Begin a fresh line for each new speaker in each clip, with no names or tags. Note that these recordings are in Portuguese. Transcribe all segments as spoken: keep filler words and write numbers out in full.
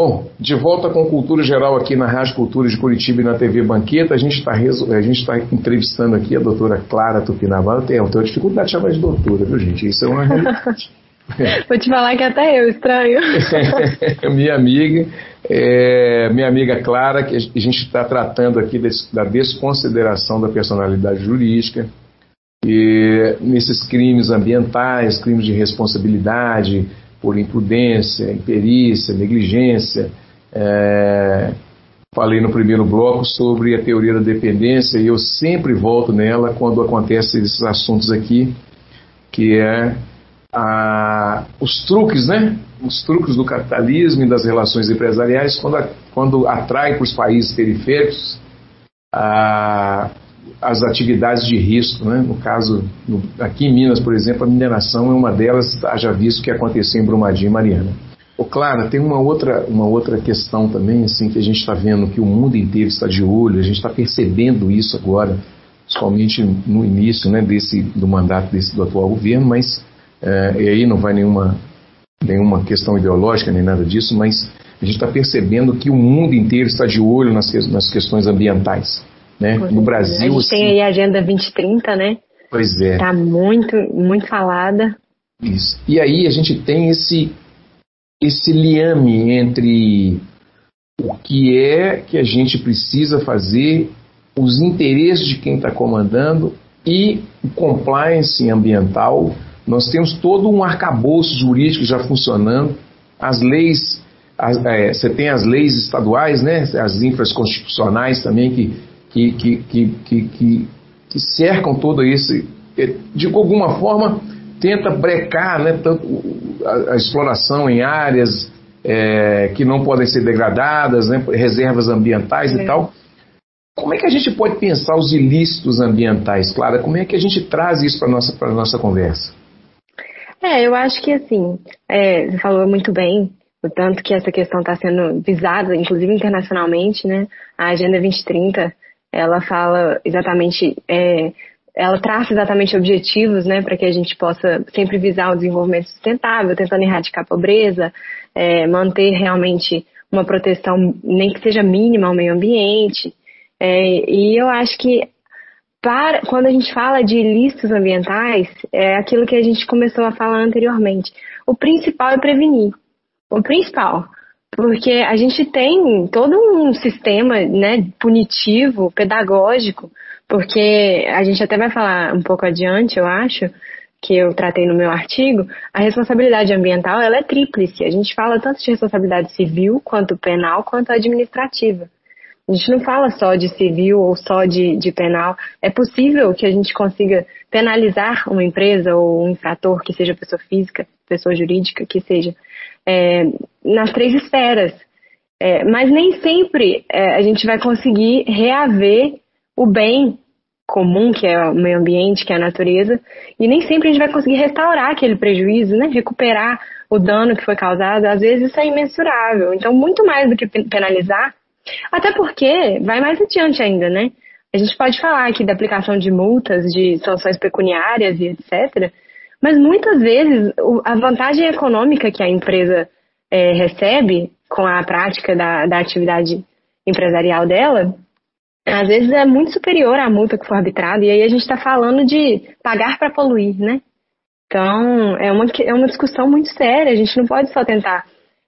Bom, de volta com Cultura Geral aqui na Rádio Cultura de Curitiba e na T V Banqueta. A gente está a gente tá entrevistando aqui a doutora Clara Tupinambá. Eu tenho dificuldade de chamar de doutora, viu, gente? Isso é uma realidade.
Vou te falar que até eu estranho.
minha amiga, é, minha amiga Clara, que a gente está tratando aqui desse, da desconsideração da personalidade jurídica, e nesses crimes ambientais, crimes de responsabilidade por imprudência, imperícia, negligência. É, falei no primeiro bloco sobre a teoria da dependência e eu sempre volto nela quando acontecem esses assuntos aqui, que é a, os truques, né? Os truques do capitalismo e das relações empresariais quando, a, quando atrai para os países periféricos a, as atividades de risco, né? No caso, no, aqui em Minas, por exemplo, a mineração é uma delas, haja visto que aconteceu em Brumadinho e Mariana. Ô, Clara, tem uma outra, uma outra questão também, assim, que a gente está vendo que o mundo inteiro está de olho, a gente está percebendo isso agora, principalmente no início, né, desse, do mandato desse, do atual governo, mas é, e aí não vai nenhuma, nenhuma questão ideológica nem nada disso, mas a gente está percebendo que o mundo inteiro está de olho nas, nas questões ambientais. Né? No Brasil,
a gente
assim,
tem aí a Agenda vinte trinta, né?
Pois é.
Está muito, muito falada.
Isso. E aí a gente tem esse, esse liame entre o que é que a gente precisa fazer, os interesses de quem está comandando e o compliance ambiental. Nós temos todo um arcabouço jurídico já funcionando, as leis, as, é, você tem as leis estaduais, né? As infras constitucionais também que Que, que, que, que, que cercam todo esse, de alguma forma tenta brecar, né, tanto a, a exploração em áreas é, que não podem ser degradadas, né, reservas ambientais é. e tal. Como é que a gente pode pensar os ilícitos ambientais, Clara? Como é que a gente traz isso para a nossa, para a nossa conversa?
É, eu acho que assim, é, você falou muito bem, o tanto que essa questão está sendo visada, inclusive internacionalmente, né, a Agenda vinte trinta, ela fala exatamente, é, ela traça exatamente objetivos, né, para que a gente possa sempre visar o desenvolvimento sustentável, tentando erradicar a pobreza, é, manter realmente uma proteção, nem que seja mínima ao meio ambiente. É, e eu acho que para, quando a gente fala de ilícitos ambientais, é aquilo que a gente começou a falar anteriormente. O principal é prevenir. O principal. Porque a gente tem todo um sistema, né, punitivo, pedagógico, porque a gente até vai falar um pouco adiante, eu acho, que eu tratei no meu artigo, a responsabilidade ambiental ela é tríplice. A gente fala tanto de responsabilidade civil, quanto penal, quanto administrativa. A gente não fala só de civil ou só de, de penal. É possível que a gente consiga penalizar uma empresa ou um infrator, que seja pessoa física, pessoa jurídica, que seja, É, nas três esferas, é, mas nem sempre é, a gente vai conseguir reaver o bem comum, que é o meio ambiente, que é a natureza, e nem sempre a gente vai conseguir restaurar aquele prejuízo, né, recuperar o dano que foi causado. Às vezes isso é imensurável, então muito mais do que penalizar, até porque vai mais adiante ainda, né? A gente pode falar aqui da aplicação de multas, de sanções pecuniárias e etcétera, mas muitas vezes a vantagem econômica que a empresa é, recebe com a prática da, da atividade empresarial dela, às vezes é muito superior à multa que for arbitrada, e aí a gente está falando de pagar para poluir, né? Então é uma, é uma discussão muito séria, a gente não pode só tentar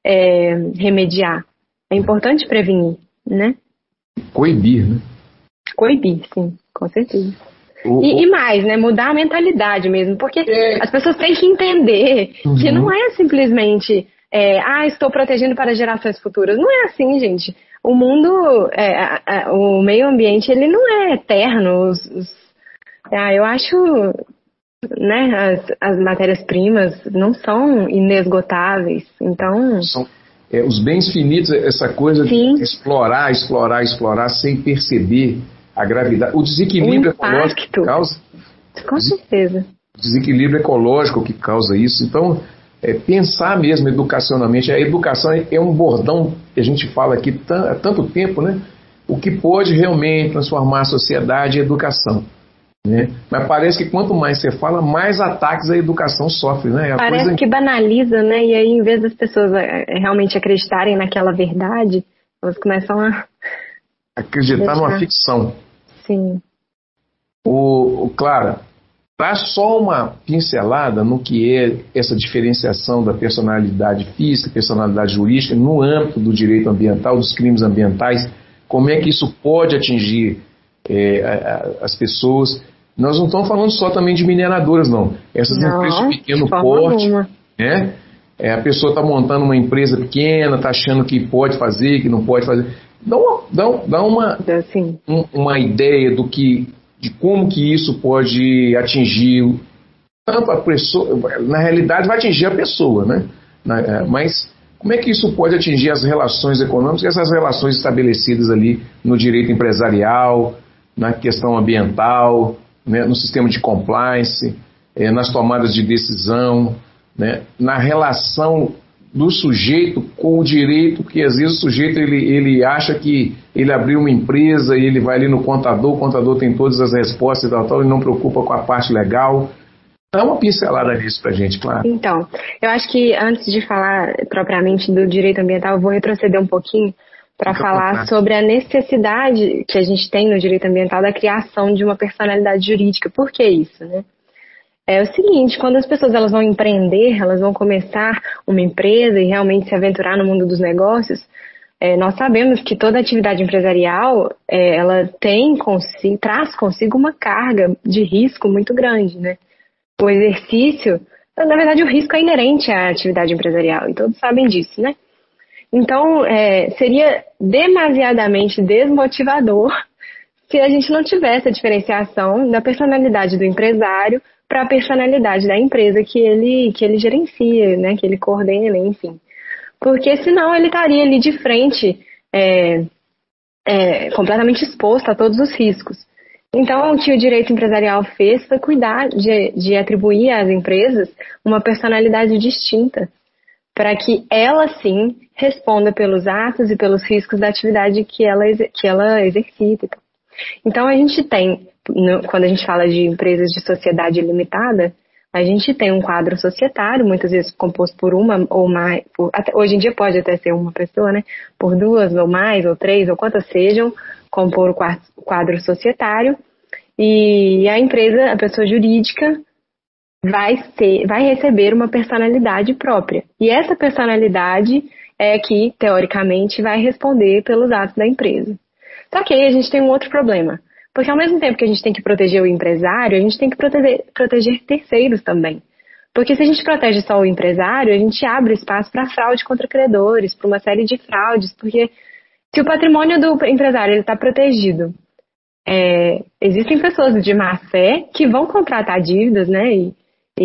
é, remediar, é importante prevenir, né?
Coibir, né?
Coibir, sim, com certeza.
O,
e,
o...
e mais, né, mudar a mentalidade mesmo, porque é. as pessoas têm que entender uhum. que não é simplesmente, é, ah, estou protegendo para gerações futuras. Não é assim, gente. O mundo, é, a, a, o meio ambiente, ele não é eterno. Os, os, ah, eu acho, né, as, as matérias-primas não são inesgotáveis, então...
São, é, os bens finitos, essa coisa Sim. de explorar, explorar, explorar, sem perceber a gravidade, o desequilíbrio
o
ecológico que causa.
Com certeza.
O desequilíbrio ecológico que causa isso. Então, é, pensar mesmo educacionalmente. A educação é um bordão que a gente fala aqui há tanto tempo, né? O que pode realmente transformar a sociedade é educação. Né? Mas parece que quanto mais você fala, mais ataques a educação sofre, né? A
Parece
coisa...
que banaliza, né? E aí, em vez das pessoas realmente acreditarem naquela verdade, elas começam a
acreditar numa ficção.
Sim.
O, o Clara, dá só uma pincelada no que é essa diferenciação da personalidade física, personalidade jurídica, no âmbito do direito ambiental, dos crimes ambientais, como é que isso pode atingir é, a, a, as pessoas. Nós não estamos falando só também de mineradoras, não. Essas
não,
empresas de pequeno
de
porte, né? É, a pessoa está montando uma empresa pequena, está achando que pode fazer, que não pode fazer. Dá uma, dá, dá uma,
assim.
um, uma ideia do que, de como que isso pode atingir tanto a pessoa, na realidade vai atingir a pessoa, né? Na, mas como é que isso pode atingir as relações econômicas, essas relações estabelecidas ali no direito empresarial, na questão ambiental, né, no sistema de compliance, é, nas tomadas de decisão, né, na relação do sujeito com o direito, porque às vezes o sujeito ele, ele acha que ele abriu uma empresa e ele vai ali no contador, o contador tem todas as respostas e tal, tal, ele não preocupa com a parte legal. Dá uma pincelada nisso pra gente, claro.
Então, eu acho que antes de falar propriamente do direito ambiental, eu vou retroceder um pouquinho para falar sobre a necessidade que a gente tem no direito ambiental da criação de uma personalidade jurídica. Por que isso, né? É o seguinte, quando as pessoas elas vão empreender, elas vão começar uma empresa e realmente se aventurar no mundo dos negócios, é, nós sabemos que toda atividade empresarial, é, ela tem consigo, traz consigo uma carga de risco muito grande, né? O exercício, na verdade o risco é inerente à atividade empresarial e todos sabem disso, né? Então, é, seria demasiadamente desmotivador se a gente não tivesse a diferenciação da personalidade do empresário para a personalidade da empresa que ele, que ele gerencia, né, que ele coordena, enfim. Porque senão ele estaria ali de frente, é, é, completamente exposto a todos os riscos. Então, o que o direito empresarial fez foi cuidar de, de atribuir às empresas uma personalidade distinta, para que ela, sim, responda pelos atos e pelos riscos da atividade que ela, que ela exercita. Então, a gente tem, quando a gente fala de empresas de sociedade limitada, a gente tem um quadro societário, muitas vezes composto por uma ou mais, por, até, hoje em dia pode até ser uma pessoa, né? Por duas ou mais, ou três, ou quantas sejam, compor o quadro societário, e a empresa, a pessoa jurídica, vai, ser, vai receber uma personalidade própria. E essa personalidade é que, teoricamente, vai responder pelos atos da empresa. Só que aí a gente tem um outro problema. Porque ao mesmo tempo que a gente tem que proteger o empresário, a gente tem que proteger, proteger terceiros também. Porque se a gente protege só o empresário, a gente abre espaço para fraude contra credores, para uma série de fraudes. Porque se o patrimônio do empresário está protegido, é, existem pessoas de má fé que vão contratar dívidas, né? E,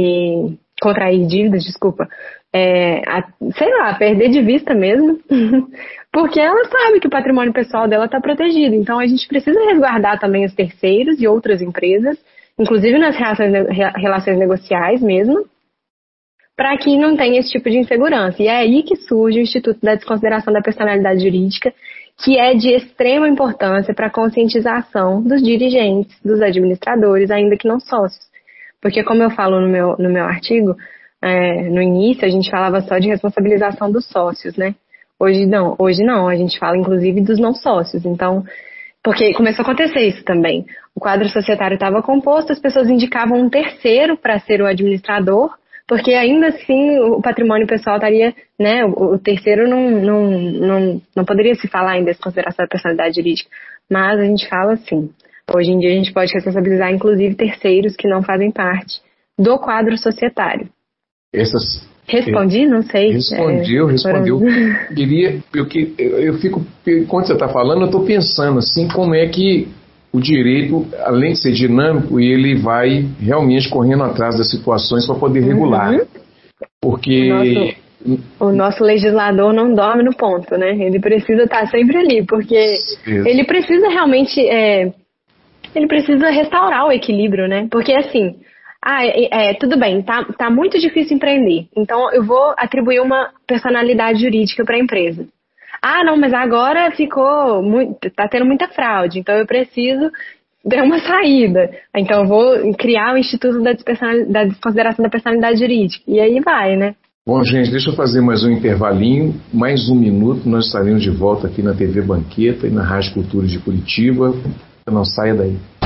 e contrair dívidas, desculpa, é, a, sei lá, perder de vista mesmo, porque ela sabe que o patrimônio pessoal dela está protegido. Então a gente precisa resguardar também os terceiros e outras empresas, inclusive nas relações, relações negociais mesmo, para que não tenha esse tipo de insegurança. E é aí que surge o Instituto da Desconsideração da Personalidade Jurídica, que é de extrema importância para a conscientização dos dirigentes, dos administradores, ainda que não sócios. Porque, como eu falo no meu, no meu artigo, é, no início a gente falava só de responsabilização dos sócios, né? Hoje não, hoje não, a gente fala inclusive dos não sócios. Então, porque começou a acontecer isso também. O quadro societário estava composto, as pessoas indicavam um terceiro para ser o administrador, porque ainda assim o patrimônio pessoal estaria, né? O, o terceiro não, não, não, não poderia se falar em desconsideração da personalidade jurídica, mas a gente fala assim. Hoje em dia a gente pode responsabilizar inclusive terceiros que não fazem parte do quadro societário.
Essas,
Respondi? Não sei.
Respondeu, é, respondeu. Foram... Queria, eu, eu, eu fico, enquanto você está falando, eu estou pensando assim, como é que o direito, além de ser dinâmico, ele vai realmente correndo atrás das situações para poder regular. Uhum. Porque...
O nosso, o nosso legislador não dorme no ponto, né? Ele precisa estar sempre ali, porque Isso. ele precisa realmente... É, ele precisa restaurar o equilíbrio, né? Porque assim... Ah, é, é, tudo bem, tá, tá muito difícil empreender, então eu vou atribuir uma personalidade jurídica para a empresa. Ah, não, mas agora ficou muito, tá tendo muita fraude, então eu preciso der uma saída. Então eu vou criar o Instituto da, da Desconsideração da Personalidade Jurídica. E aí vai, né?
Bom, gente, deixa eu fazer mais um intervalinho, mais um minuto, nós estaremos de volta aqui na T V Banqueta e na Rádio Cultura de Curitiba. Não saia daí.